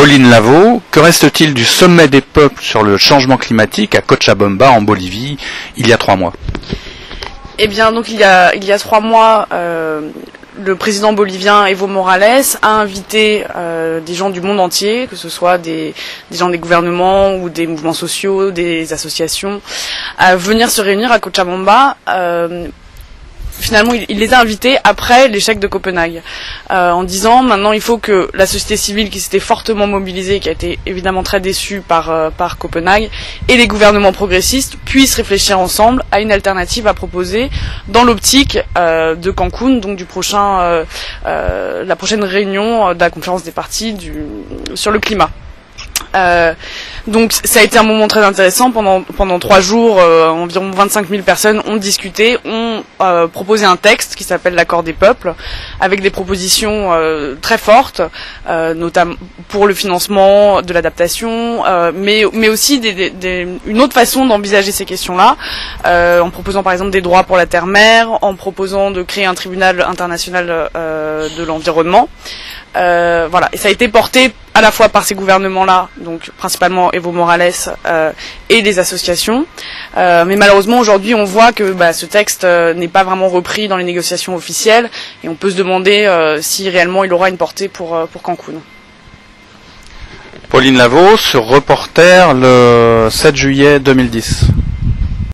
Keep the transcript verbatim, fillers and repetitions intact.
Pauline Lavaux, que reste-t-il du sommet des peuples sur le changement climatique à Cochabamba en Bolivie il y a trois mois? Eh bien, donc il y a il y a trois mois, euh, le président bolivien Evo Morales a invité euh, des gens du monde entier, que ce soit des, des gens des gouvernements ou des mouvements sociaux, des associations, à venir se réunir à Cochabamba. Euh, Finalement, il, il les a invités après l'échec de Copenhague, euh, en disant maintenant il faut que la société civile qui s'était fortement mobilisée, qui a été évidemment très déçue par, euh, par Copenhague, et les gouvernements progressistes puissent réfléchir ensemble à une alternative à proposer dans l'optique euh, de Cancun, donc du prochain, euh, euh, la prochaine réunion de la conférence des parties du, sur le climat. Euh, donc ça a été un moment très intéressant. Pendant pendant trois jours, euh, environ vingt-cinq mille personnes ont discuté, ont euh, proposé un texte qui s'appelle l'accord des peuples, avec des propositions euh, très fortes, euh, notamment pour le financement de l'adaptation, euh, mais mais aussi des, des, des, une autre façon d'envisager ces questions-là, euh, en proposant par exemple des droits pour la terre-mer, en proposant de créer un tribunal international euh, de l'environnement. Euh, voilà, et ça a été porté à la fois par ces gouvernements-là, donc principalement Evo Morales euh, et des associations, euh, mais malheureusement aujourd'hui on voit que bah, ce texte euh, n'est pas vraiment repris dans les négociations officielles, et on peut se demander euh, si réellement il aura une portée pour, euh, pour Cancun. Pauline Lavaux, sur Reporter le sept juillet deux mille dix.